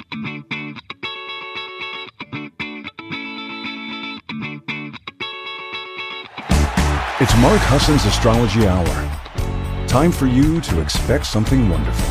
It's Mark Husson's Astrology Hour. Time for you to expect something wonderful.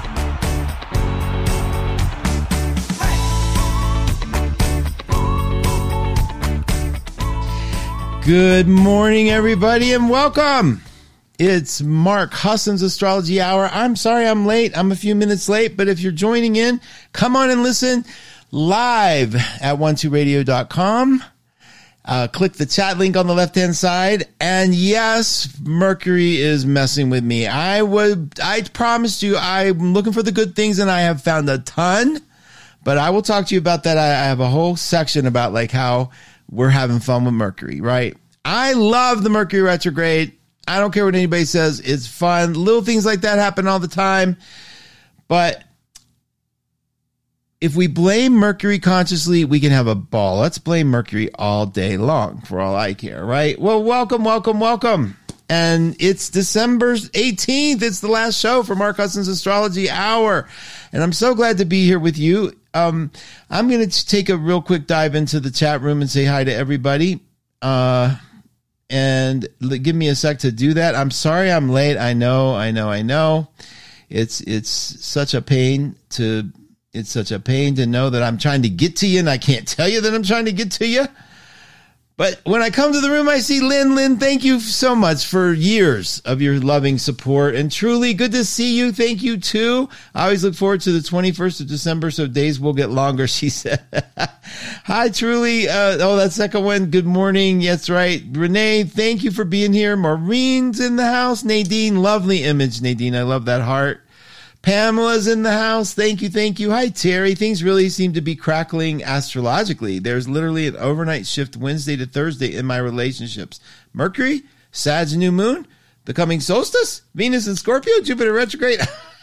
Good morning, everybody, and welcome. It's Mark Husson's Astrology Hour. I'm sorry I'm late. I'm a few minutes late, but if you're joining in, come on and listen live at 12radio.com. Click the chat link on the left-hand side. And yes, Mercury is messing with me. I promised you I'm looking for the good things, and I have found a ton, but I will talk to you about that. I have a whole section about like how we're having fun with Mercury, right? I love the Mercury retrograde. I don't care what anybody says. It's fun. Little things like that happen all the time. But if we blame Mercury consciously, we can have a ball. Let's blame Mercury all day long for all I care, right? Well, welcome. And it's December 18th. It's the last show for Mark Husson's Astrology Hour. And I'm so glad to be here with you. I'm going to take a real quick dive into the chat room and say hi to everybody. And give me a sec to do that. I'm sorry I'm late. I know. It's such a pain to know that I'm trying to get to you and I can't tell you that I'm trying to get to you. But when I come to the room, I see Lynn. Lynn, thank you so much for years of your loving support. And truly good to see you. Thank you, too. I always look forward to the 21st of December, so days will get longer, she said. Hi, Truly. That second one. Good morning. Yes, right. Renee, thank you for being here. Maureen's in the house. Nadine, lovely image, Nadine. I love that heart. Pamela's in the house. Thank you. Hi, Terry. Things really seem to be crackling astrologically. There's literally an overnight shift Wednesday to Thursday in my relationships. Mercury, Sag new moon, the coming solstice, Venus in Scorpio, Jupiter retrograde.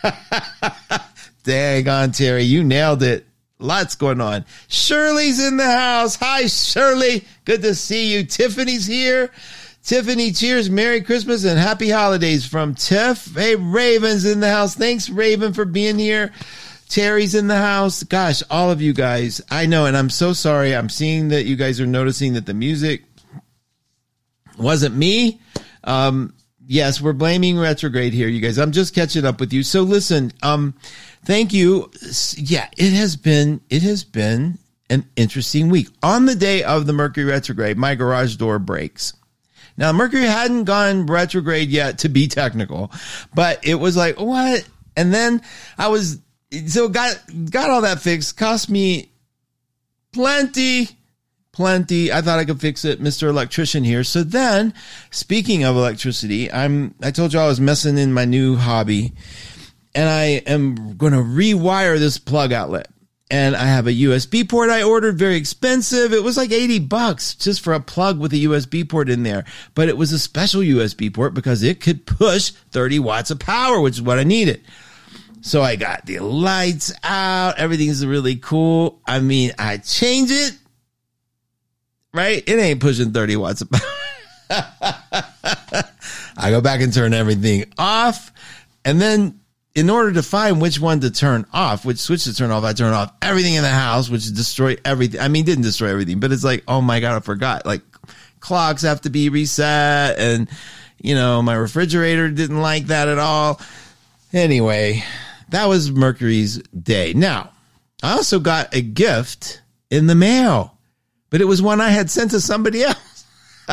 Dang on, Terry. You nailed it. Lots going on. Shirley's in the house. Hi, Shirley. Good to see you. Tiffany's here. Tiffany, cheers, Merry Christmas, and Happy Holidays from Tiff. Hey, Raven's in the house. Thanks, Raven, for being here. Terry's in the house. Gosh, all of you guys. I know, and I'm so sorry. I'm seeing that you guys are noticing that the music wasn't me. Yes, we're blaming retrograde here, you guys. I'm just catching up with you. So listen, thank you. Yeah, it has been an interesting week. On the day of the Mercury retrograde, my garage door breaks. Now, Mercury hadn't gone retrograde yet, to be technical, but it was like, what? And then got all that fixed. Cost me plenty. I thought I could fix it, Mr. Electrician here. So then, speaking of electricity, I told you I was messing in my new hobby, and I am going to rewire this plug outlet. And I have a USB port I ordered, very expensive. It was like $80 just for a plug with a USB port in there. But it was a special USB port because it could push 30 watts of power, which is what I needed. So I got the lights out. Everything's really cool. I mean, I change it, right? It ain't pushing 30 watts of power. I go back and turn everything off. And then in order to find which one to turn off, which switch to turn off, I turn off everything in the house, which destroyed everything. I mean, didn't destroy everything, but it's like, oh my God, I forgot. Like, clocks have to be reset, and, my refrigerator didn't like that at all. Anyway, that was Mercury's day. Now, I also got a gift in the mail, but it was one I had sent to somebody else.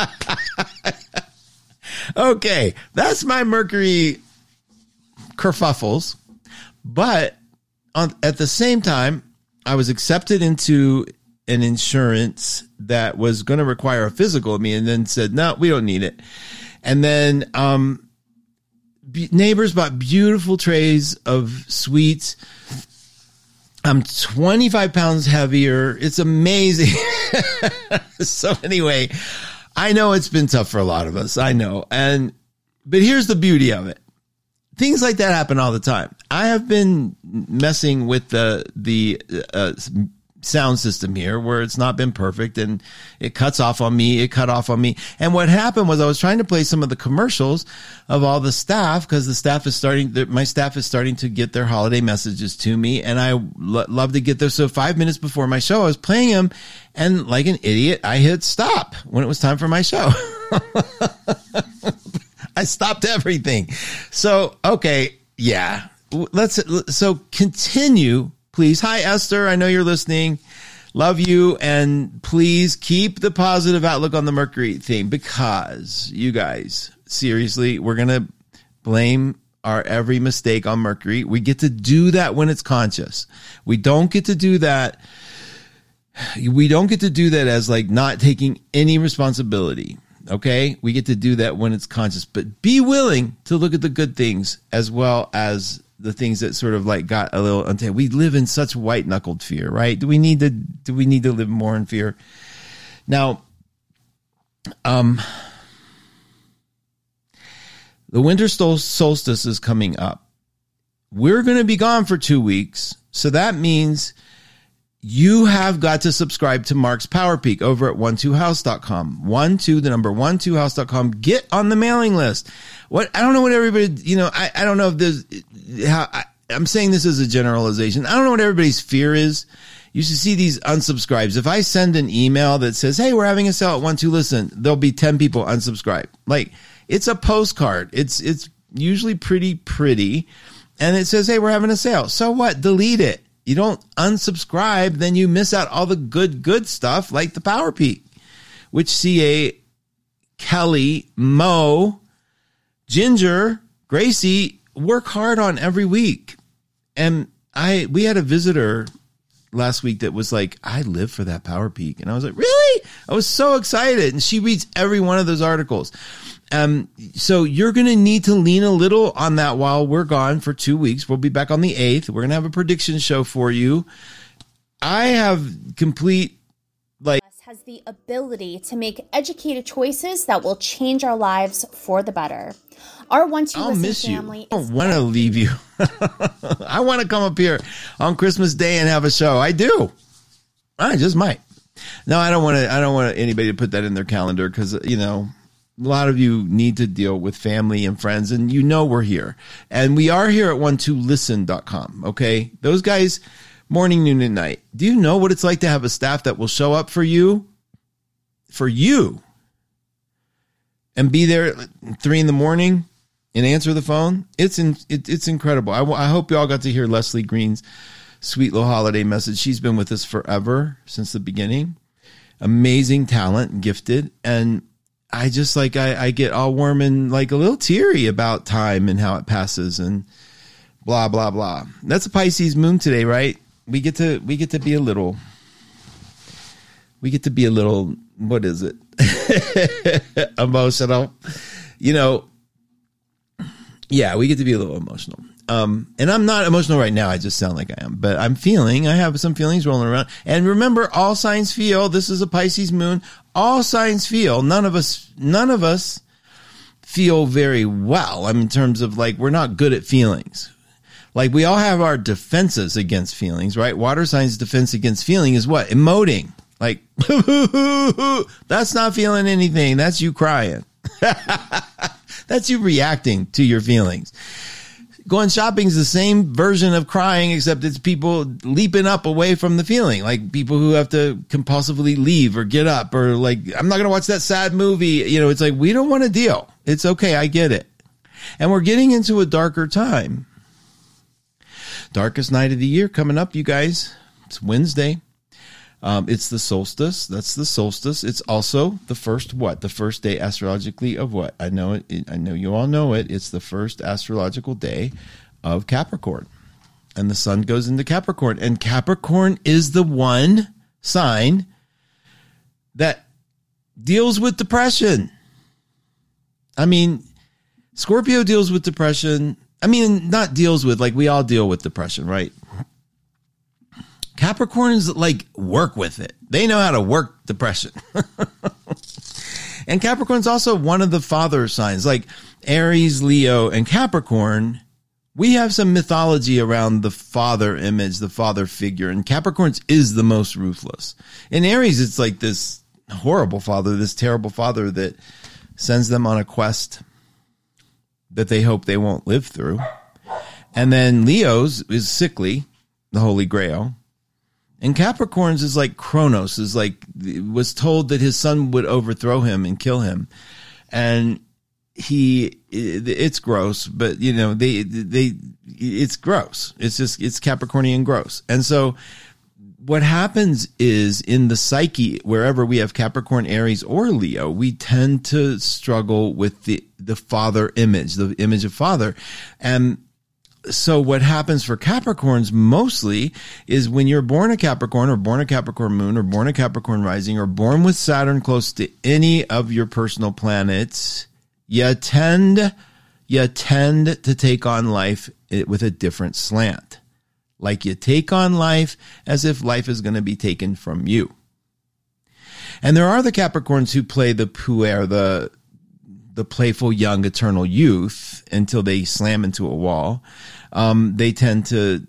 Okay, that's my Mercury kerfuffles, but at the same time, I was accepted into an insurance that was going to require a physical of me, and then said, no, we don't need it. And then neighbors bought beautiful trays of sweets. I'm 25 pounds heavier. It's amazing. So anyway, I know it's been tough for a lot of us. I know. But here's the beauty of it. Things like that happen all the time. I have been messing with the sound system here where it's not been perfect and it cut off on me. And what happened was I was trying to play some of the commercials of all the staff because my staff is starting to get their holiday messages to me, and I love to get those. So 5 minutes before my show, I was playing them, and like an idiot, I hit stop when it was time for my show. I stopped everything. So, okay. Yeah. So continue, please. Hi, Esther. I know you're listening. Love you. And please keep the positive outlook on the Mercury theme, because you guys, seriously, we're going to blame our every mistake on Mercury. We get to do that when it's conscious. We don't get to do that. We don't get to do that as like not taking any responsibility. Okay. We get to do that when it's conscious, but be willing to look at the good things as well as the things that sort of like got a little untamed. We live in such white knuckled fear, right? Do we need to live more in fear? Now, the winter solstice is coming up. We're going to be gone for 2 weeks. So that means you have got to subscribe to Mark's Power Peak over at 12house.com. 12house.com. Get on the mailing list. I don't know what everybody, I don't know if there's I'm saying this as a generalization. I don't know what everybody's fear is. You should see these unsubscribes. If I send an email that says, hey, we're having a sale at 12 Listen, there'll be 10 people unsubscribe. Like, it's a postcard. It's usually pretty. And it says, hey, we're having a sale. So what? Delete it. You don't unsubscribe, then you miss out all the good stuff like the Power Peak, which CA, Kelly, Mo, Ginger, Gracie work hard on every week. And we had a visitor last week that was like, I live for that Power Peak. And I was like, really? I was so excited. And she reads every one of those articles. So you're going to need to lean a little on that while we're gone for 2 weeks. We'll be back on the 8th. We're going to have a prediction show for you. I have has the ability to make educated choices that will change our lives for the better. Our Listen family I don't want to leave you. I want to come up here on Christmas Day and have a show. I do. I just might. No, I don't want anybody to put that in their calendar because, a lot of you need to deal with family and friends, and we're here. And we are here at 12listen.com, okay? Those guys, morning, noon, and night. Do you know what it's like to have a staff that will show up for you, and be there at 3 a.m. and answer the phone? It's incredible. I hope you all got to hear Leslie Green's sweet little holiday message. She's been with us forever, since the beginning. Amazing talent, gifted, and I just I get all warm and like a little teary about time and how it passes and blah, blah, blah. That's a Pisces moon today, right? We get to be a little, what is it? Emotional, yeah, we get to be a little emotional. And I'm not emotional right now. I just sound like I am, but I have some feelings rolling around. And remember, all signs feel. This is a Pisces moon. All signs feel. None of us feel very well. In terms of we're not good at feelings. We all have our defenses against feelings, right? Water signs' defense against feeling is what? Emoting. That's not feeling anything. That's you crying. That's you reacting to your feelings. Going shopping is the same version of crying, except it's people leaping up away from the feeling. Like people who have to compulsively leave or get up or I'm not going to watch that sad movie. It's we don't want to deal. It's okay. I get it. And we're getting into a darker time. Darkest night of the year coming up, you guys. It's Wednesday. It's the solstice. That's the solstice. It's also the first what? The first day astrologically of what? I know it. I know you all know it. It's the first astrological day of Capricorn. And the sun goes into Capricorn. And Capricorn is the one sign that deals with depression. Scorpio deals with depression. Not deals with, we all deal with depression, right? Capricorns work with it. They know how to work depression. And Capricorn's also one of the father signs. Aries, Leo, and Capricorn we have some mythology around the father image, the father figure, and Capricorns is the most ruthless. In Aries, it's like this horrible father, this terrible father that sends them on a quest that they hope they won't live through. And then Leo's is sickly, the Holy Grail. And Capricorn's is like Kronos, is like, was told that his son would overthrow him and kill him. And it's gross, but you know, it's gross. It's Capricornian gross. And so what happens is in the psyche, wherever we have Capricorn, Aries, or Leo, we tend to struggle with the father image, the image of father. And so what happens for Capricorns mostly is when you're born a Capricorn or born a Capricorn moon or born a Capricorn rising or born with Saturn close to any of your personal planets, you tend to take on life with a different slant. Like you take on life as if life is going to be taken from you. And there are the Capricorns who play the puer, the playful young eternal youth until they slam into a wall. They tend to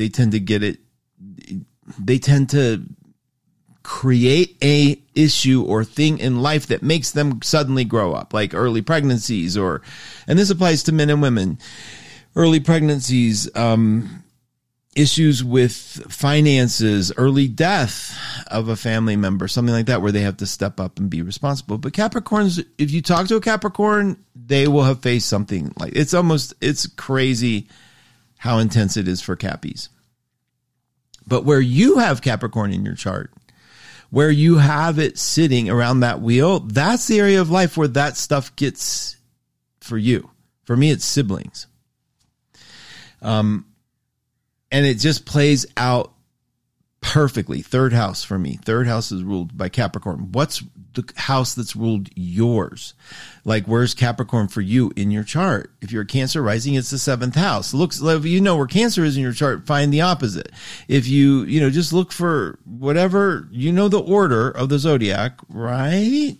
create a issue or thing in life that makes them suddenly grow up, like early pregnancies, and this applies to men and women, early pregnancies, issues with finances, early death of a family member, something like that, where they have to step up and be responsible. But Capricorns, if you talk to a Capricorn, they will have faced something like it's crazy how intense it is for Cappies. But where you have Capricorn in your chart, where you have it sitting around that wheel, that's the area of life where that stuff gets for you. For me, it's siblings. And it just plays out perfectly. Third house for me. Third house is ruled by Capricorn. What's the house that's ruled yours? Like, where's Capricorn for you in your chart? If you're a Cancer rising, it's the 7th house. If you know where Cancer is in your chart, find the opposite. If you just look for whatever, the order of the zodiac, right?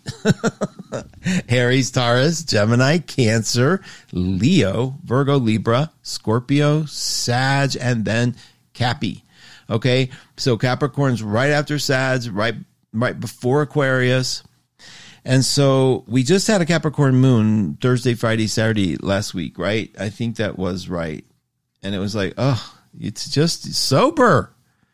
Aries, Taurus, Gemini, Cancer, Leo, Virgo, Libra, Scorpio, Sag, and then Cappy. Okay, so Capricorn's right after Sag, right before Aquarius. And so we just had a Capricorn moon Thursday, Friday, Saturday last week, right? I think that was right. And it was like, it's just sober.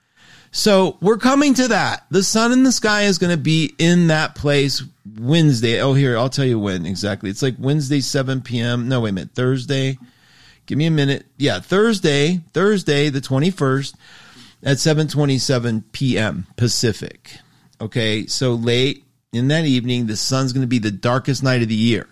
So we're coming to that. The sun in the sky is going to be in that place Wednesday. Oh, here, I'll tell you when exactly. It's like Wednesday, 7 p.m. No, wait a minute. Thursday. Give me a minute. Yeah, Thursday, the 21st at 7:27 p.m. Pacific. Okay, so late in that evening, the sun's going to be the darkest night of the year.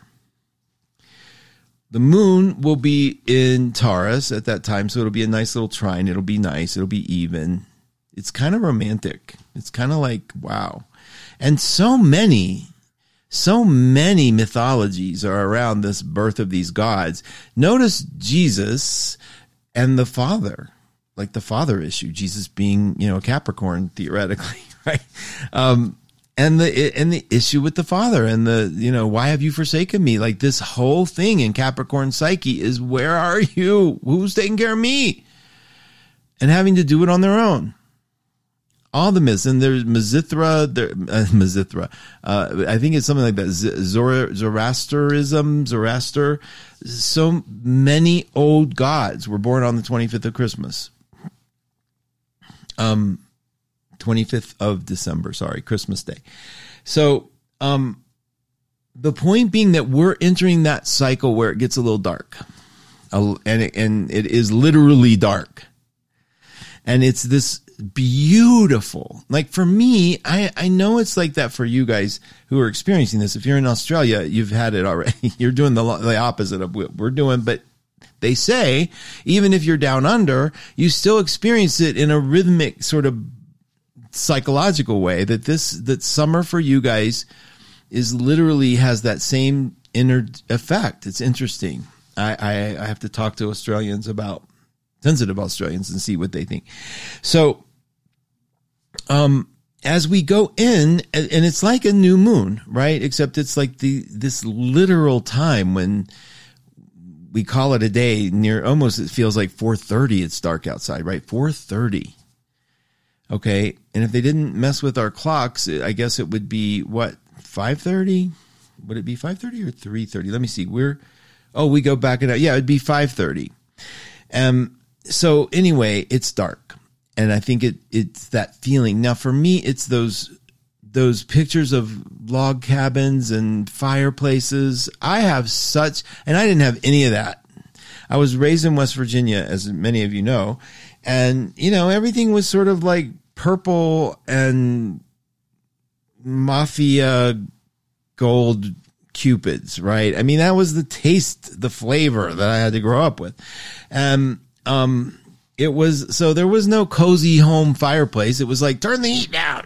The moon will be in Taurus at that time, so it'll be a nice little trine. It'll be nice. It'll be even. It's kind of romantic. It's kind of like, wow. And so many mythologies are around this birth of these gods. Notice Jesus and the Father, like the father issue, Jesus being, a Capricorn theoretically, right? And the issue with the father and why have you forsaken me? Like this whole thing in Capricorn psyche is, where are you? Who's taking care of me? And having to do it on their own. All the myths, and there's Mizithra, I think it's something like that. Zoroaster. So many old gods were born on the 25th of Christmas. 25th of December, Christmas Day. So, the point being that we're entering that cycle where it gets a little dark, and it is literally dark, and it's this beautiful, like for me, I know it's like that for you guys who are experiencing this. If you're in Australia, you've had it already. You're doing the opposite of what we're doing, but they say, even if you're down under, you still experience it in a rhythmic sort of psychological way, that summer for you guys is literally has that same inner effect. It's interesting. I have to talk to sensitive Australians and see what they think. So, as we go in, and it's like a new moon, right? Except it's like this literal time when we call it a day near almost, it feels like 4:30. It's dark outside, right? 4:30. Okay. And if they didn't mess with our clocks, I guess it would be what? 5:30? Would it be 5:30 or 3:30? Let me see. We go back it out. Yeah, it'd be 5:30. So anyway, it's dark. And I think it's that feeling. Now for me, it's those pictures of log cabins and fireplaces. I have and I didn't have any of that. I was raised in West Virginia, as many of you know, and everything was sort of like purple and mafia gold Cupids, right? I mean, that was the taste, the flavor that I had to grow up with. It was, so there was no cozy home fireplace. It was like, turn the heat down.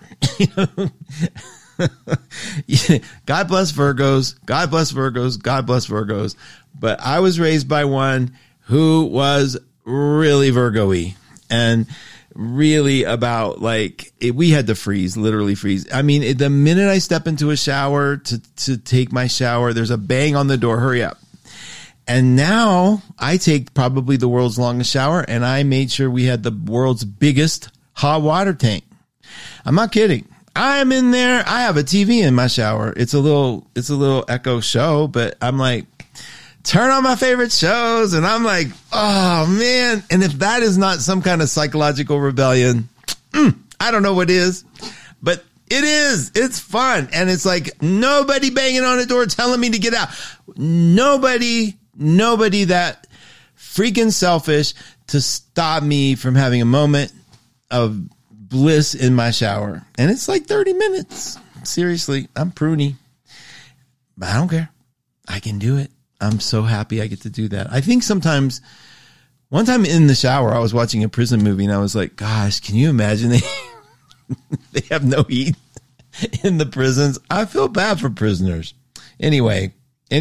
God bless Virgos. God bless Virgos. God bless Virgos. But I was raised by one who was really Virgo-y and really about we had to literally freeze. I mean, the minute I step into a shower to take my shower, there's a bang on the door. Hurry up. And now I take probably the world's longest shower, and I made sure we had the world's biggest hot water tank. I'm not kidding. I'm in there. I have a TV in my shower. It's a little echo show, but I'm like, turn on my favorite shows. And I'm like, oh man. And if that is not some kind of psychological rebellion, I don't know what is, but it is. It's fun. And it's like nobody banging on the door telling me to get out. Nobody that freaking selfish to stop me from having a moment of bliss in my shower. And it's like 30 minutes. Seriously, I'm pruny, but I don't care. I can do it. I'm so happy I get to do that. I think sometimes, one time in the shower, I was watching a prison movie and I was like, gosh, can you imagine they have no heat in the prisons? I feel bad for prisoners. Anyway,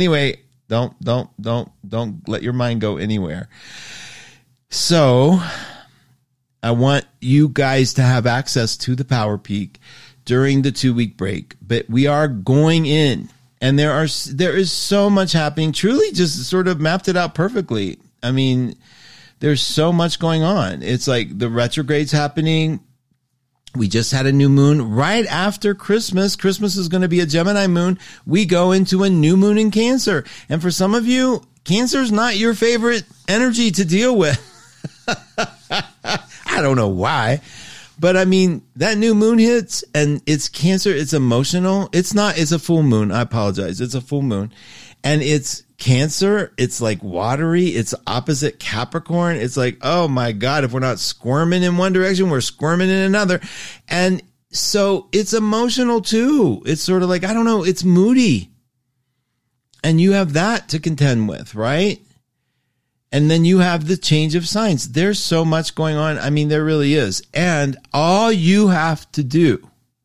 don't let your mind go anywhere. So I want you guys to have access to the Power Peak during the 2-week break, but we are going in and there is so much happening. Truly just sort of mapped it out perfectly. I mean, there's so much going on. It's like the retrograde's happening. We just had a new moon right after Christmas. Christmas is going to be a Gemini moon. We go into a new moon in Cancer. And for some of you, Cancer is not your favorite energy to deal with. I don't know why, but I mean, that new moon hits and it's Cancer. It's emotional. It's a full moon. I apologize. It's a full moon and it's Cancer. It's like watery. It's opposite Capricorn. It's like, oh my God, if we're not squirming in one direction, we're squirming in another. And so it's emotional too. It's sort of like, I don't know, it's moody. And you have that to contend with, right? And then you have the change of signs. There's so much going on. I mean, there really is. And all you have to do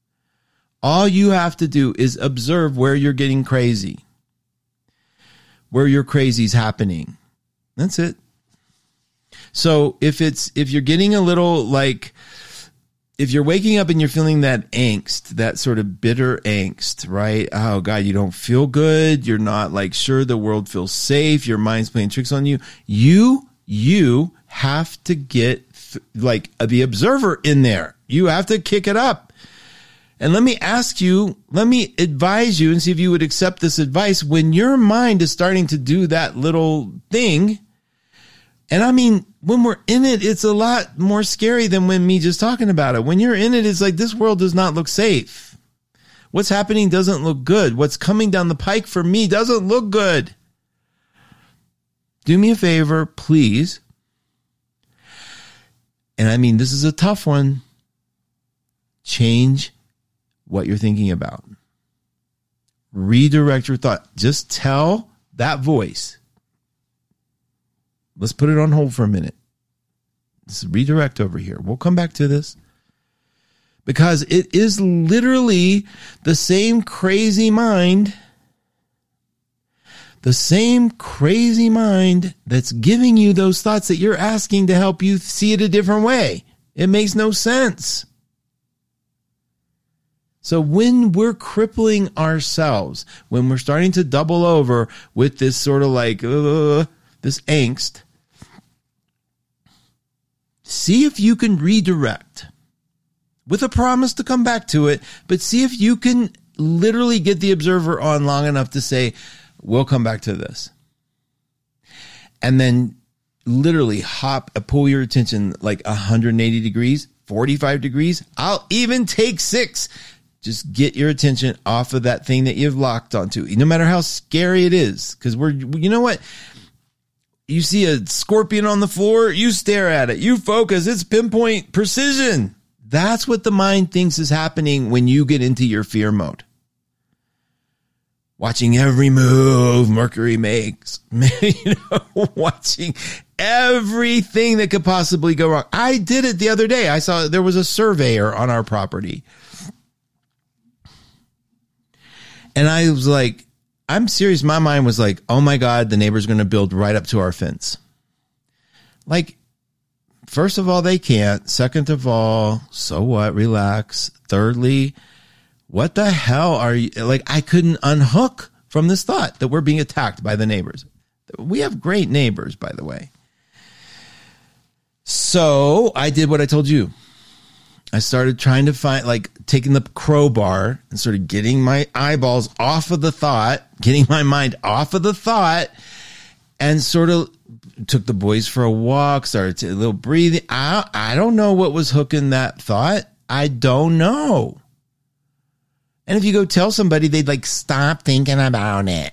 is observe where you're getting crazy. Where your crazy's happening. That's it. So if you're getting a little if you're waking up and you're feeling that angst, that sort of bitter angst, right? Oh God, you don't feel good. You're not sure the world feels safe. Your mind's playing tricks on you. You have to get the observer in there. You have to kick it up. And let me advise you and see if you would accept this advice. When your mind is starting to do that little thing, and I mean, when we're in it, it's a lot more scary than when me just talking about it. When you're in it, it's like, this world does not look safe. What's happening doesn't look good. What's coming down the pike for me doesn't look good. Do me a favor, please. And I mean, this is a tough one. Change what you're thinking about. Redirect your thought. Just tell that voice. Let's put it on hold for a minute. Let's redirect over here. We'll come back to this. Because it is literally the same crazy mind. The same crazy mind that's giving you those thoughts that you're asking to help you see it a different way. It makes no sense. So when we're crippling ourselves, when we're starting to double over with this sort of this angst, see if you can redirect with a promise to come back to it, but see if you can literally get the observer on long enough to say, we'll come back to this. And then literally pull your attention like 180 degrees, 45 degrees. I'll even take 6. Just get your attention off of that thing that you've locked onto, no matter how scary it is. Because you know what? You see a scorpion on the floor, you stare at it, you focus, it's pinpoint precision. That's what the mind thinks is happening when you get into your fear mode. Watching every move Mercury makes, watching everything that could possibly go wrong. I did it the other day. I saw there was a surveyor on our property. And I was like, I'm serious. My mind was like, oh my God, the neighbor's going to build right up to our fence. Like, first of all, they can't. Second of all, so what? Relax. Thirdly, what the hell are you? Like, I couldn't unhook from this thought that we're being attacked by the neighbors. We have great neighbors, by the way. So I did what I told you. I started trying to find, like, taking the crowbar and sort of getting my eyeballs off of the thought, getting my mind off of the thought, and sort of took the boys for a walk, started a little breathing. I don't know what was hooking that thought. I don't know. And if you go tell somebody, they'd like, stop thinking about it.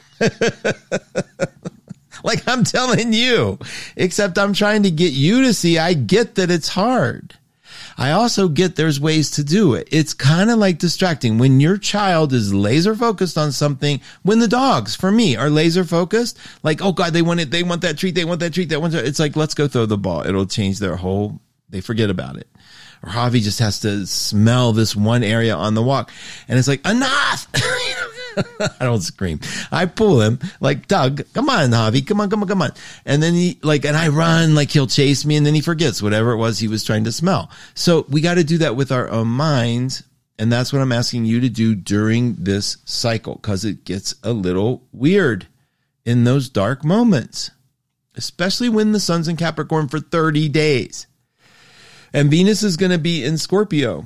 Like I'm telling you, except I'm trying to get you to see, I get that it's hard. I also get there's ways to do it. It's kind of like distracting. When your child is laser focused on something, when the dogs, for me, are laser focused, like, oh God, they want it. They want that treat. They want that treat. They want that. It's like, let's go throw the ball. It'll change their whole, they forget about it. Or Javi just has to smell this one area on the walk. And it's like, enough. I don't scream. I pull him like, Doug, come on, Javi. Come on. And then and I run, like he'll chase me and then he forgets whatever it was he was trying to smell. So we got to do that with our own minds. And that's what I'm asking you to do during this cycle, because it gets a little weird in those dark moments, especially when the sun's in Capricorn for 30 days. And Venus is going to be in Scorpio.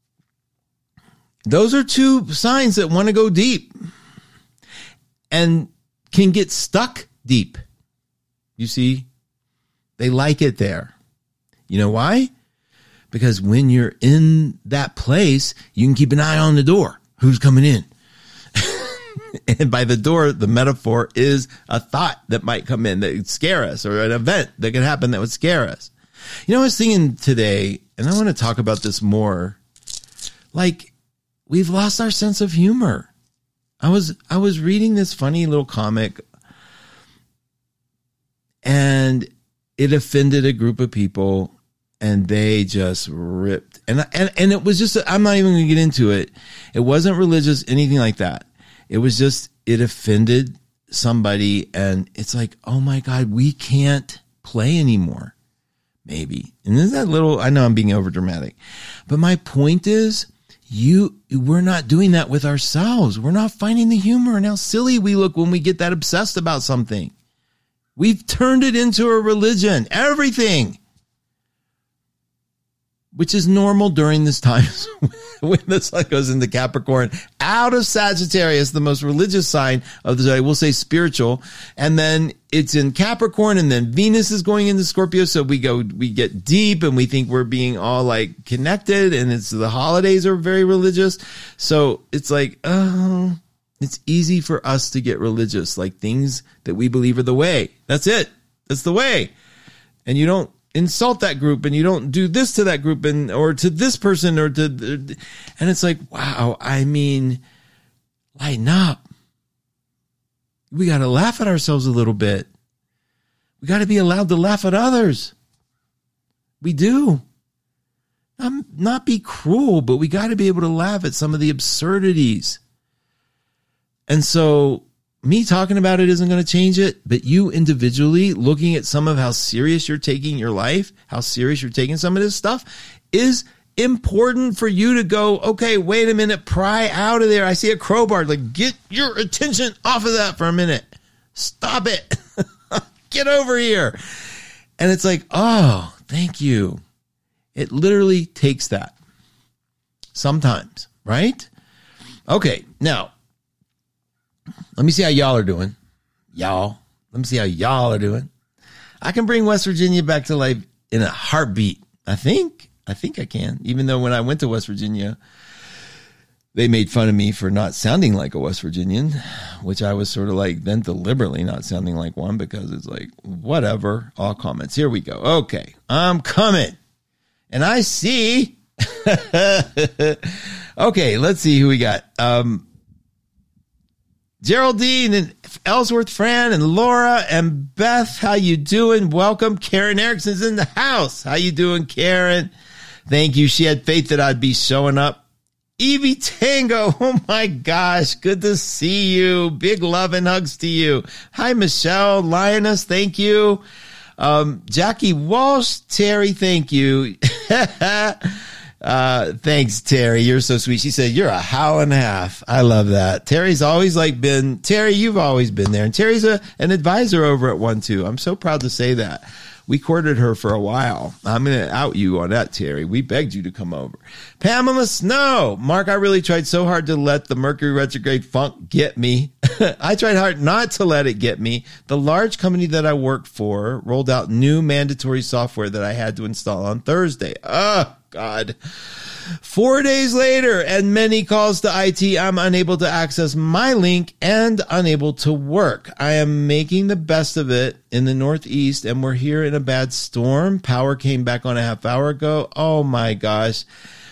Those are two signs that want to go deep and can get stuck deep. You see, they like it there. You know why? Because when you're in that place, you can keep an eye on the door. Who's coming in? And by the door, the metaphor is a thought that might come in that would scare us, or an event that could happen that would scare us. You know, I was thinking today, and I want to talk about this more, like, we've lost our sense of humor. I was reading this funny little comic, and it offended a group of people, and they just ripped. And it was just, I'm not even going to get into it. It wasn't religious, anything like that. It was just, it offended somebody, and it's like, oh my God, we can't play anymore. Maybe. And is that little, I know I'm being over dramatic, but my point is, we're not doing that with ourselves. We're not finding the humor and how silly we look when we get that obsessed about something. We've turned it into a religion, everything, which is normal during this time when the sun goes into Capricorn, out of Sagittarius, the most religious sign of the zodiac. We'll say spiritual. And then it's in Capricorn, and then Venus is going into Scorpio. So we get deep, and we think we're being all like connected, and the holidays are very religious. So it's like, oh, it's easy for us to get religious, like things that we believe are the way. That's it. That's the way. And you don't insult that group, and you don't do this to that group, or to this person, and it's like, wow, I mean, lighten up. We got to laugh at ourselves a little bit. We got to be allowed to laugh at others. We do. Not be cruel, but we got to be able to laugh at some of the absurdities. And so me talking about it isn't going to change it, but you individually looking at some of how serious you're taking your life, how serious you're taking some of this stuff, is important for you to go, okay, wait a minute, pry out of there. I see a crowbar. Like, get your attention off of that for a minute. Stop it. get over here. And it's like, oh, thank you. It literally takes that sometimes, right? Okay, now, let me see how y'all are doing. Let me see how y'all are doing. I can bring West Virginia back to life in a heartbeat. I think I can. Even though when I went to West Virginia, they made fun of me for not sounding like a West Virginian, which I was sort of like then deliberately not sounding like one because it's like, whatever, all comments. Here we go. Okay, I'm coming. And I see. Okay, let's see who we got. Geraldine and Ellsworth Fran and Laura and Beth, how you doing? Welcome. Karen Erickson's in the house. How you doing, Karen? Thank you. She had faith that I'd be showing up. Evie Tango, oh my gosh, good to see you. Big love and hugs to you. Hi, Michelle, Lioness, thank you. Jackie Walsh, Terry, thank you. Thanks, Terry. You're so sweet. She said, you're a how and a half. I love that. Terry's always Terry, you've always been there. And Terry's an advisor over at 1-2. I'm so proud to say that. We courted her for a while. I'm going to out you on that, Terry. We begged you to come over. Pamela Snow. Mark, I really tried so hard to let the Mercury retrograde funk get me. I tried hard not to let it get me. The large company that I work for rolled out new mandatory software that I had to install on Thursday. Oh, God. 4 days later and many calls to IT, I'm unable to access my link and unable to work. I am making the best of it in the Northeast, and we're here in a bad storm. Power came back on a half hour ago. Oh my gosh.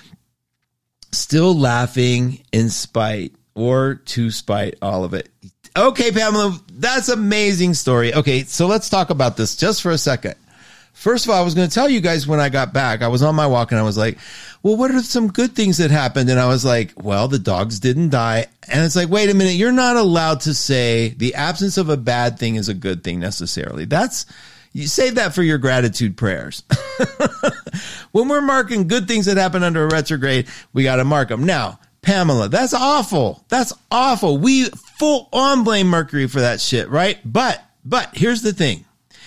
Still laughing in spite or to spite all of it. Okay, Pamela, that's an amazing story. Okay, so let's talk about this just for a second. First of all, I was going to tell you guys when I got back, I was on my walk and I was like, well, what are some good things that happened? And I was like, well, the dogs didn't die. And it's like, wait a minute, you're not allowed to say the absence of a bad thing is a good thing necessarily. You save that for your gratitude prayers. When we're marking good things that happen under a retrograde, we got to mark them. Now, Pamela, that's awful. That's awful. We full on blame Mercury for that shit, right? But here's the thing.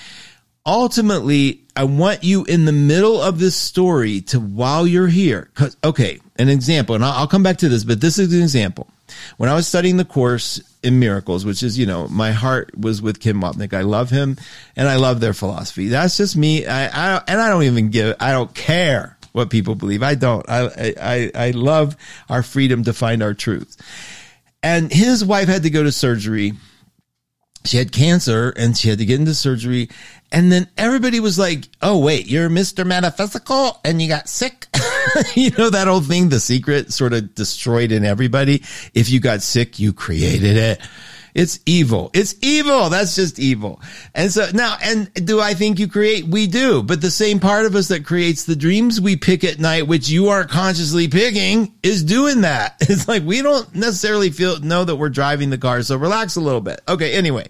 Ultimately, I want you in the middle of this story to, while you're here, because, okay, an example, and I'll come back to this, but this is an example. When I was studying the course in Miracles, which is, my heart was with Kim Wapnick. I love him and I love their philosophy. That's just me. I don't care what people believe. I don't. I love our freedom to find our truth. And his wife had to go to surgery. She had cancer and she had to get into surgery. And then everybody was like, oh, wait, you're Mr. Metaphysical and you got sick. That old thing, The Secret, sort of destroyed in everybody. If you got sick, you created it. It's evil. It's evil. That's just evil. And so now, and do I think you create? We do. But the same part of us that creates the dreams we pick at night, which you aren't consciously picking, is doing that. It's like we don't necessarily know that we're driving the car. So relax a little bit. Okay. Anyway,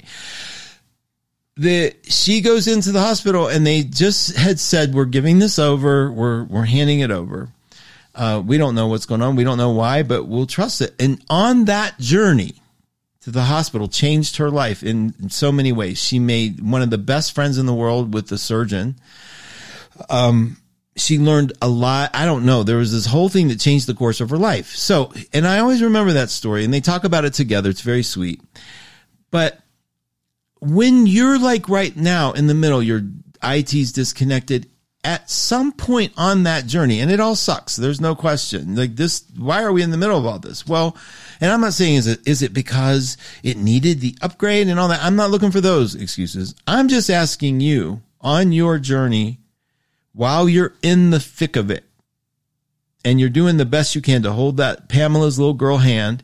she goes into the hospital and they just had said, we're giving this over. We're handing it over. We don't know what's going on. We don't know why, but we'll trust it. And on that journey to the hospital changed her life in so many ways. She made one of the best friends in the world with the surgeon. She learned a lot. I don't know. There was this whole thing that changed the course of her life. So, and I always remember that story and they talk about it together. It's very sweet. But when you're like right now in the middle, your IT's disconnected at some point on that journey, and it all sucks. There's no question. Like this, why are we in the middle of all this? Well, and I'm not saying is it because it needed the upgrade and all that? I'm not looking for those excuses. I'm just asking you on your journey while you're in the thick of it and you're doing the best you can to hold that Pamela's little girl hand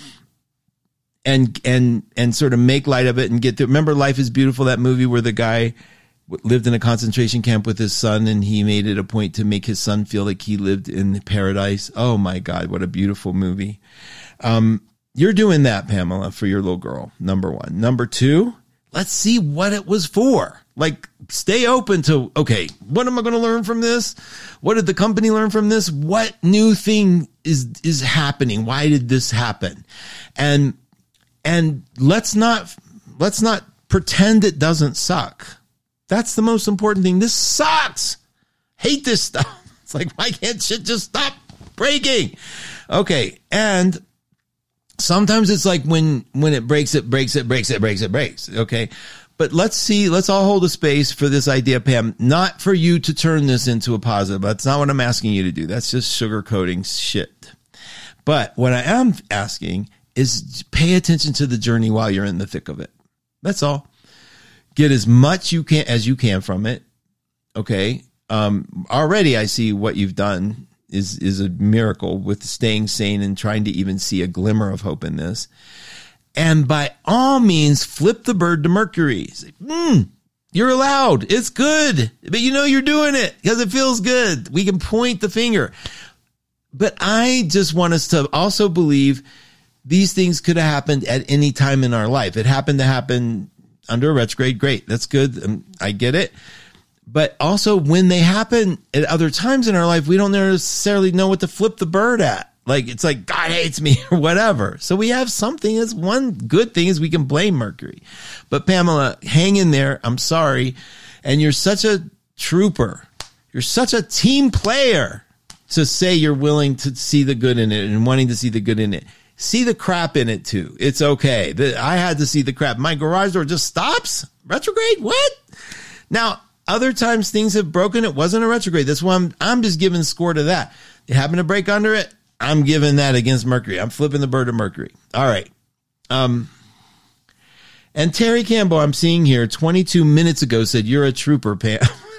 and sort of make light of it and get to, remember Life is Beautiful, that movie where the guy lived in a concentration camp with his son and he made it a point to make his son feel like he lived in paradise. Oh my God, what a beautiful movie. You're doing that, Pamela, for your little girl. Number one. Number two, let's see what it was for. Like, stay open to, okay, what am I going to learn from this? What did the company learn from this? What new thing is happening? Why did this happen? And let's not pretend it doesn't suck. That's the most important thing. This sucks. Hate this stuff. It's like, why can't shit just stop breaking? Okay. And sometimes it's like when it breaks. Okay. But let's all hold a space for this idea, Pam, not for you to turn this into a positive. That's not what I'm asking you to do. That's just sugarcoating shit. But what I am asking is pay attention to the journey while you're in the thick of it. That's all. Get as much as you can from it. Okay. Already I see what you've done is a miracle with staying sane and trying to even see a glimmer of hope in this. And by all means, flip the bird to Mercury. Say, you're allowed. It's good. But you know you're doing it because it feels good. We can point the finger. But I just want us to also believe these things could have happened at any time in our life. It happened to happen under a retrograde. Great. That's good. I get it. But also when they happen at other times in our life, we don't necessarily know what to flip the bird at. Like, it's like, God hates me or whatever. So we have something. That's one good thing is we can blame Mercury. But Pamela, hang in there. I'm sorry. And you're such a trooper. You're such a team player to say you're willing to see the good in it and wanting to see the good in it. See the crap in it too. It's okay. I had to see the crap. My garage door just stops. Retrograde? What? Now, other times things have broken. It wasn't a retrograde. That's why I'm just giving score to that. It happened to break under it. I'm giving that against Mercury. I'm flipping the bird to Mercury. All right. And Terry Campbell, I'm seeing here 22 minutes ago said, you're a trooper, Pam.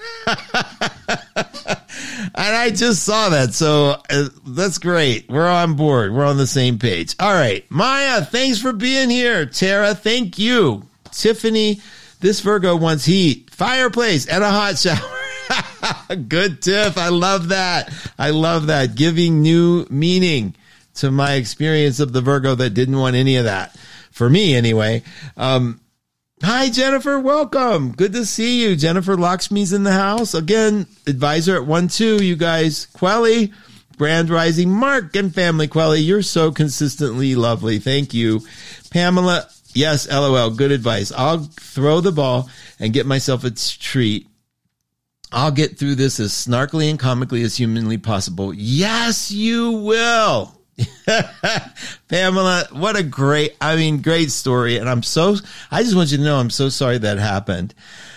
And I just saw that. So that's great. We're on board. We're on the same page. All right. Maya, thanks for being here. Tara, thank you. Tiffany, this Virgo wants heat, fireplace, and a hot shower. Good tip. I love that. I love that. Giving new meaning to my experience of the Virgo that didn't want any of that. For me, anyway. Hi, Jennifer. Welcome. Good to see you. Jennifer Lakshmi's in the house. Again, advisor at 1-2, you guys. Quelly, Grand Rising, Mark, and family. Quelly, you're so consistently lovely. Thank you. Pamela, yes, LOL. Good advice. I'll throw the ball and get myself a treat. I'll get through this as snarkily and comically as humanly possible. Yes, you will. Pamela, what a great story. And I just want you to know, I'm so sorry that happened.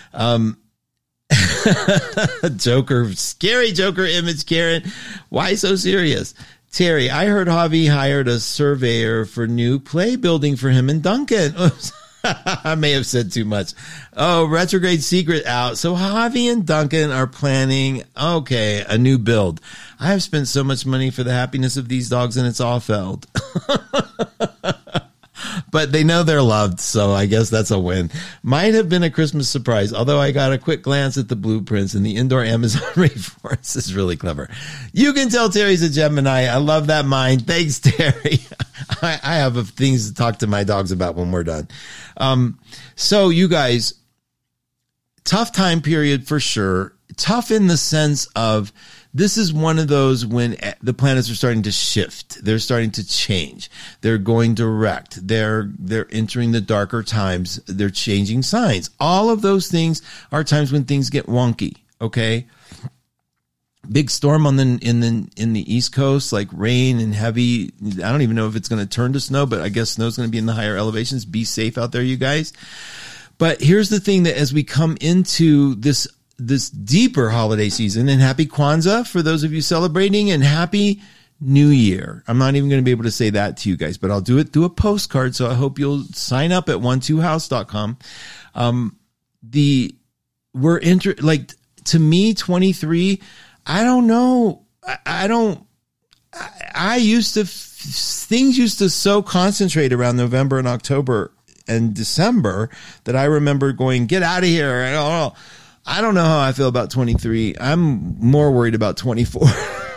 Joker, scary Joker image, Karen. Why so serious? Terry, I heard Javi hired a surveyor for new play building for him and Duncan. I may have said too much. Oh, retrograde secret out. So Javi and Duncan are planning, a new build. I have spent so much money for the happiness of these dogs and it's all failed. But they know they're loved, so I guess that's a win. Might have been a Christmas surprise, although I got a quick glance at the blueprints and the indoor Amazon rainforest is really clever. You can tell Terry's a Gemini. I love that mind. Thanks, Terry. I have things to talk to my dogs about when we're done. So you guys, tough time period for sure. Tough in the sense of this is one of those when the planets are starting to shift. They're starting to change. They're going direct. They're entering the darker times. They're changing signs. All of those things are times when things get wonky. Okay. Big storm in the East Coast, like rain and heavy. I don't even know if it's going to turn to snow, but I guess snow's going to be in the higher elevations. Be safe out there, you guys. But here's the thing, that as we come into this deeper holiday season, and happy Kwanzaa for those of you celebrating, and happy New Year. I'm not even going to be able to say that to you guys, but I'll do it through a postcard. So I hope you'll sign up at 12house.com. To me, 23, I don't know. Things used to so concentrate around November and October and December that I remember going, get out of here. I don't know how I feel about 23. I'm more worried about 24.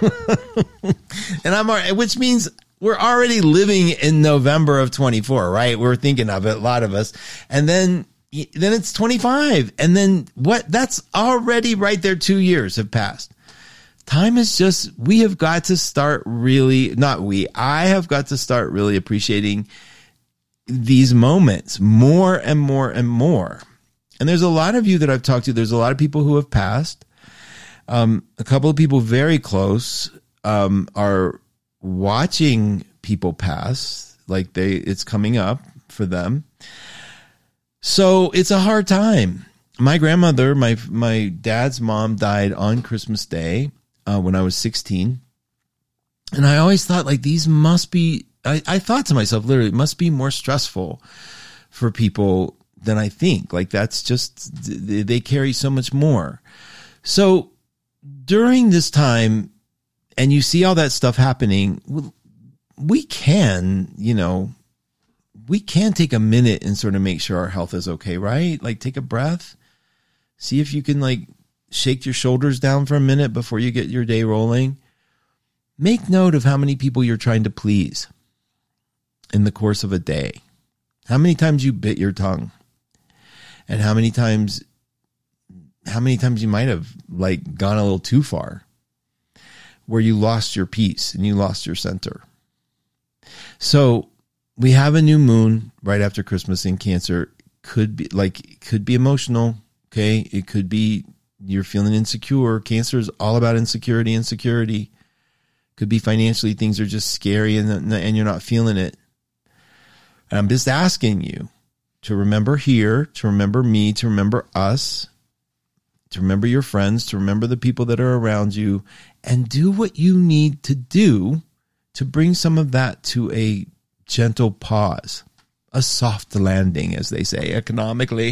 Which means we're already living in November of 24, right? We're thinking of it, a lot of us. And then it's 25. And then that's already right there. 2 years have passed. Time is just, I have got to start really appreciating these moments more and more and more. And there's a lot of you that I've talked to. There's a lot of people who have passed. A couple of people very close are watching people pass, like it's coming up for them. So it's a hard time. My grandmother, my dad's mom, died on Christmas Day when I was 16. And I always thought, like, these must be, I thought to myself, literally, it must be more stressful for people than I think. Like, that's just, they carry so much more. So during this time, and you see all that stuff happening, we can take a minute and sort of make sure our health is okay, right? Like, take a breath. See if you can, like, shake your shoulders down for a minute before you get your day rolling. Make note of how many people you're trying to please in the course of a day. How many times you bit your tongue. And how many times you might have, like, gone a little too far, where you lost your peace and you lost your center. So we have a new moon right after Christmas in Cancer. Could be emotional. Okay. It could be you're feeling insecure. Cancer is all about insecurity. Could be financially, things are just scary and you're not feeling it. And I'm just asking you to remember here, to remember me, to remember us, to remember your friends, to remember the people that are around you, and do what you need to do to bring some of that to a gentle pause, a soft landing, as they say economically.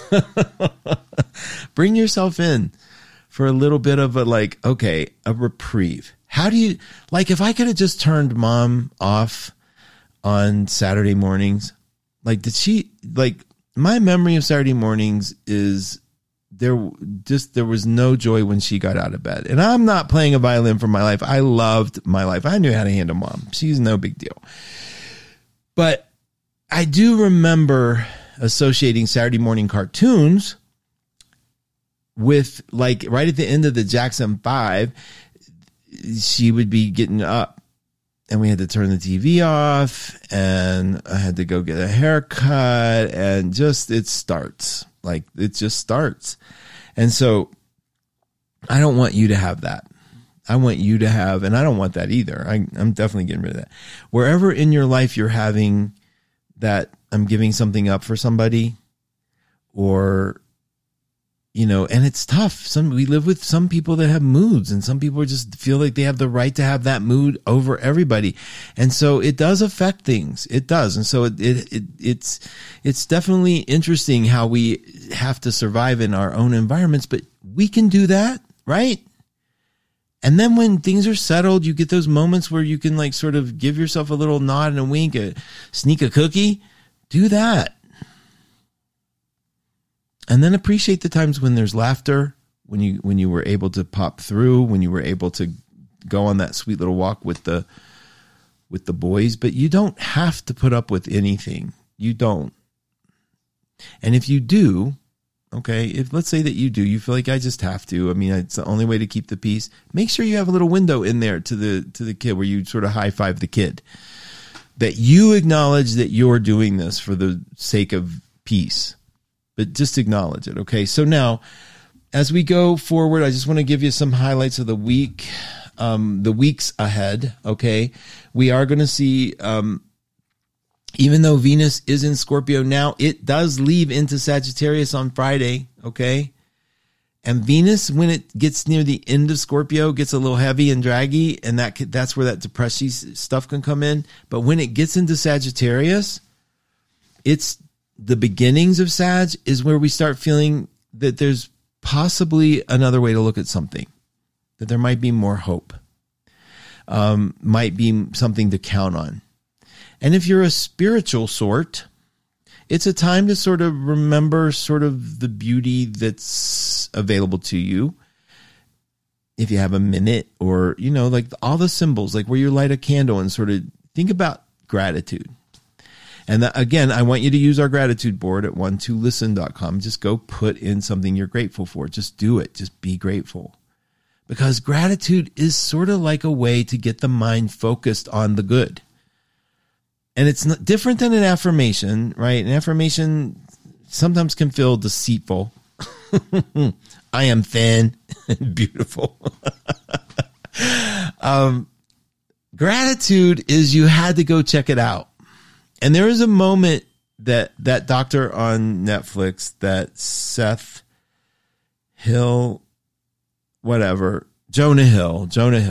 Bring yourself in for a little bit of a reprieve. How do you, like, if I could have just turned mom off on Saturday mornings, my memory of Saturday mornings is there was no joy when she got out of bed. And I'm not playing a violin for my life. I loved my life. I knew how to handle mom. She's no big deal. But I do remember associating Saturday morning cartoons with, like, right at the end of the Jackson 5, she would be getting up and we had to turn the TV off and I had to go get a haircut and it just starts. And so I don't want you to have that. I want you to have, and I don't want that either. I'm definitely getting rid of that. Wherever in your life you're having that, I'm giving something up for somebody, or, and it's tough. We live with some people that have moods, and some people just feel like they have the right to have that mood over everybody. And so it does affect things. It does. And so it's definitely interesting how we have to survive in our own environments, but we can do that, right? And then when things are settled, you get those moments where you can, like, sort of give yourself a little nod and a wink, sneak a cookie. Do that. And then appreciate the times when there's laughter, when you were able to pop through, when you were able to go on that sweet little walk with the boys. But you don't have to put up with anything. You don't. And if you do, okay, if let's say that you do, you feel like I just have to. I mean, it's the only way to keep the peace. Make sure you have a little window in there to the kid where you sort of high five the kid. That you acknowledge that you're doing this for the sake of peace. But just acknowledge it, okay? So now, as we go forward, I just want to give you some highlights of the week, the weeks ahead, okay? We are going to see, even though Venus is in Scorpio now, it does leave into Sagittarius on Friday, okay? And Venus, when it gets near the end of Scorpio, gets a little heavy and draggy, and that's where that depressing stuff can come in. But when it gets into Sagittarius, it's the beginnings of Sag is where we start feeling that there's possibly another way to look at something, that there might be more hope, might be something to count on. And if you're a spiritual sort, it's a time to sort of remember sort of the beauty that's available to you. If you have a minute, or, like all the symbols, like where you light a candle and sort of think about gratitude. And again, I want you to use our gratitude board at one2listen.com. Just go put in something you're grateful for. Just do it. Just be grateful. Because gratitude is sort of like a way to get the mind focused on the good. And it's not different than an affirmation, right? An affirmation sometimes can feel deceitful. I am thin and beautiful. Gratitude is you had to go check it out. And there is a moment that doctor on Netflix, that Seth Hill, whatever, Jonah Hill,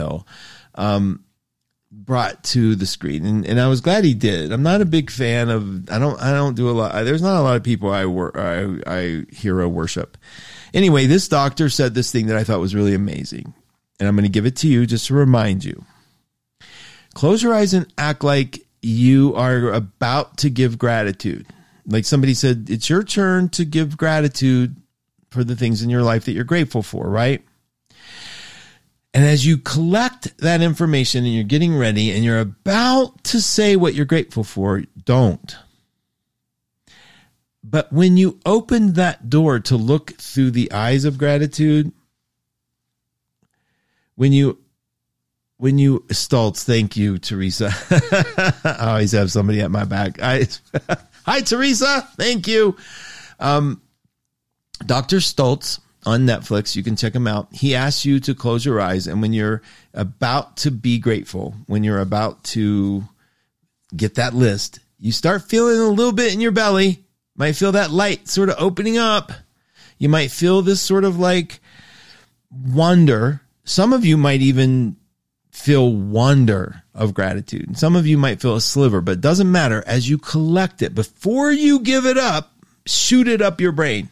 brought to the screen. And I was glad he did. I'm not a big fan of, I don't do a lot. There's not a lot of people I hero worship. Anyway, this doctor said this thing that I thought was really amazing. And I'm going to give it to you just to remind you. Close your eyes and act like you are about to give gratitude. Like somebody said, it's your turn to give gratitude for the things in your life that you're grateful for, right? And as you collect that information and you're getting ready and you're about to say what you're grateful for, don't. But when you open that door to look through the eyes of gratitude, when you Stoltz, thank you, Teresa. I always have somebody at my back. Hi, Teresa. Thank you. Dr. Stoltz on Netflix, you can check him out. He asks you to close your eyes. And when you're about to be grateful, when you're about to get that list, you start feeling a little bit in your belly. Might feel that light sort of opening up. You might feel this sort of like wonder. Some of you might even feel wonder of gratitude. Some of you might feel a sliver, but it doesn't matter. As you collect it, before you give it up, shoot it up your brain.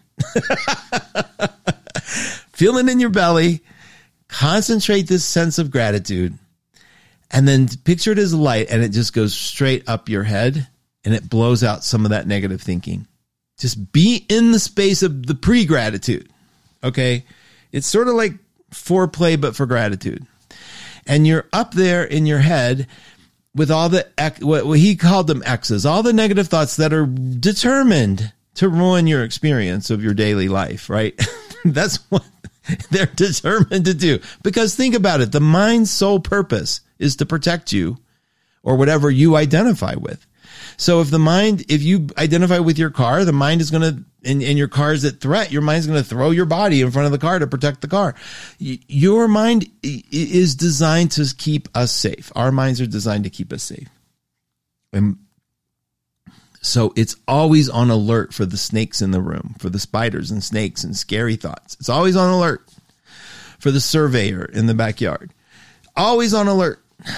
Feel it in your belly. Concentrate this sense of gratitude. And then picture it as light, and it just goes straight up your head, and it blows out some of that negative thinking. Just be in the space of the pre-gratitude. Okay? It's sort of like foreplay, but for gratitude. And you're up there in your head with all the, what he called them X's, all the negative thoughts that are determined to ruin your experience of your daily life, right? That's what they're determined to do. Because think about it. The mind's sole purpose is to protect you or whatever you identify with. So if you identify with your car, the mind is going to, and your car is at threat, your mind's going to throw your body in front of the car to protect the car. Your mind is designed to keep us safe. Our minds are designed to keep us safe. And so it's always on alert for the snakes in the room, for the spiders and snakes and scary thoughts. It's always on alert for the surveyor in the backyard. Always on alert.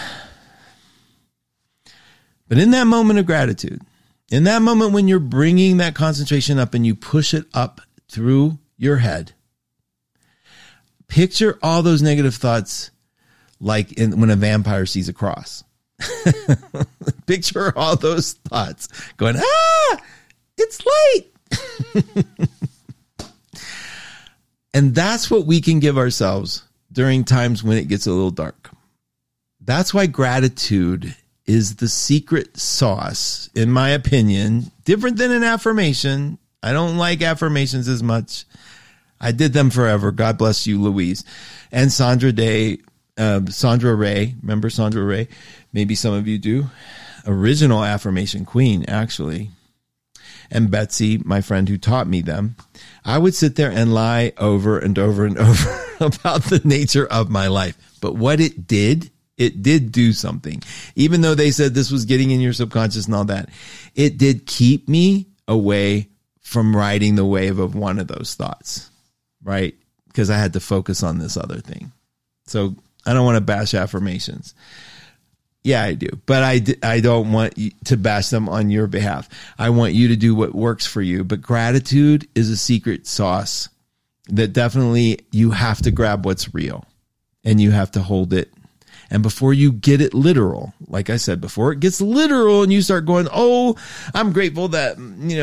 But in that moment of gratitude, in that moment when you're bringing that concentration up and you push it up through your head, picture all those negative thoughts like when a vampire sees a cross. Picture all those thoughts going, it's light. And that's what we can give ourselves during times when it gets a little dark. That's why gratitude is the secret sauce, in my opinion, different than an affirmation. I don't like affirmations as much. I did them forever. God bless you, Louise. And Sandra Ray. Remember Sandra Ray? Maybe some of you do. Original affirmation queen, actually. And Betsy, my friend who taught me them. I would sit there and lie over and over and over about the nature of my life. But what it did do something. Even though they said this was getting in your subconscious and all that, it did keep me away from riding the wave of one of those thoughts, right? Because I had to focus on this other thing. So I don't want to bash affirmations. Yeah, I do. But I don't want you to bash them on your behalf. I want you to do what works for you. But gratitude is a secret sauce that definitely you have to grab what's real and you have to hold it. And before you get it literal, like I said, before it gets literal and you start going, oh, I'm grateful that,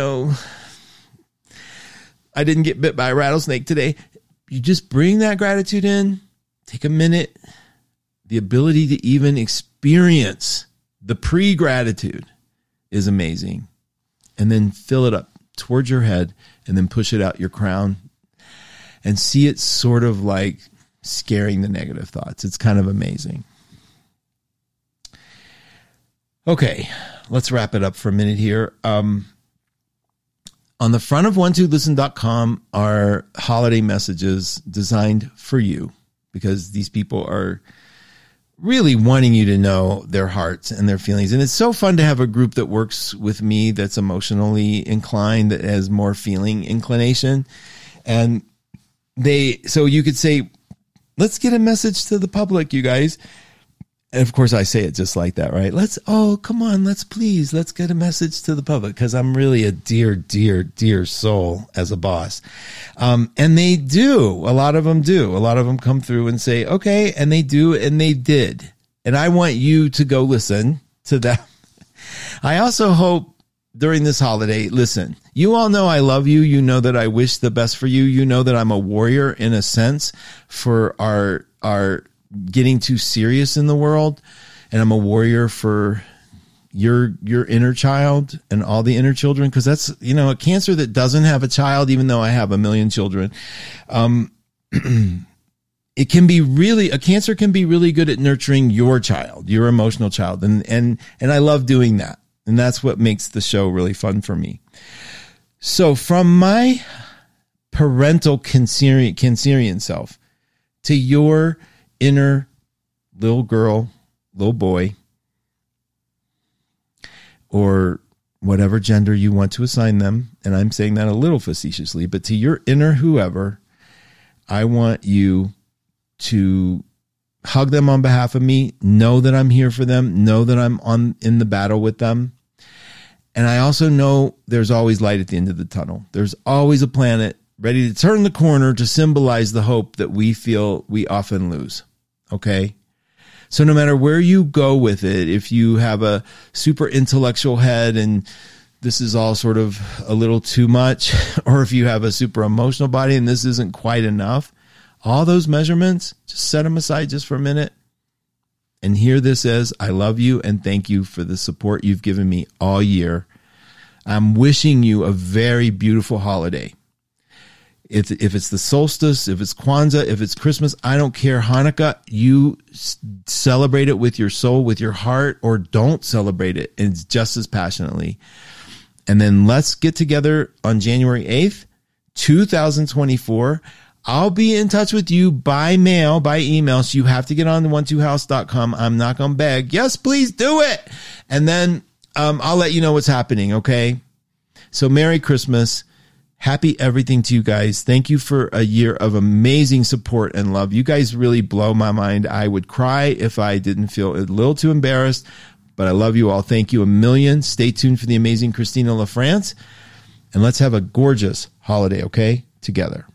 I didn't get bit by a rattlesnake today. You just bring that gratitude in, take a minute. The ability to even experience the pre-gratitude is amazing. And then fill it up towards your head and then push it out your crown and see it sort of like scaring the negative thoughts. It's kind of amazing. Okay, let's wrap it up for a minute here. On the front of one2listen.com are holiday messages designed for you, because these people are really wanting you to know their hearts and their feelings. And it's so fun to have a group that works with me that's emotionally inclined, that has more feeling inclination. And so you could say, let's get a message to the public, you guys. And of course I say it just like that, right? Come on, let's get a message to the public, because I'm really a dear, dear, dear soul as a boss. And they do. A lot of them do. A lot of them come through and say, okay, and they do, and they did. And I want you to go listen to that. I also hope during this holiday, listen, you all know I love you. You know that I wish the best for you. You know that I'm a warrior in a sense for our getting too serious in the world, and I'm a warrior for your inner child and all the inner children, because that's, a cancer that doesn't have a child, even though I have 1 million children. It can be a cancer can be really good at nurturing your child, your emotional child, and I love doing that, and that's what makes the show really fun for me. So from my parental cancerian self to your inner little girl, little boy, or whatever gender you want to assign them, and I'm saying that a little facetiously, but to your inner whoever, I want you to hug them on behalf of me, know that I'm here for them, know that I'm in the battle with them. And I also know there's always light at the end of the tunnel. There's always a planet ready to turn the corner to symbolize the hope that we feel we often lose. Okay? So no matter where you go with it, if you have a super intellectual head and this is all sort of a little too much, or if you have a super emotional body and this isn't quite enough, all those measurements, just set them aside just for a minute and hear this as, I love you and thank you for the support you've given me all year. I'm wishing you a very beautiful holiday. If it's the solstice, if it's Kwanzaa, if it's Christmas, I don't care. Hanukkah, you celebrate it with your soul, with your heart, or don't celebrate it, and just as passionately. And then let's get together on January 8th, 2024. I'll be in touch with you by mail, by email. So you have to get on the 12house.com. I'm not going to beg. Yes, please do it. And then I'll let you know what's happening. Okay. So Merry Christmas. Happy everything to you guys. Thank you for a year of amazing support and love. You guys really blow my mind. I would cry if I didn't feel a little too embarrassed, but I love you all. Thank you a million. Stay tuned for the amazing Christina LaFrance, and let's have a gorgeous holiday, okay? Together.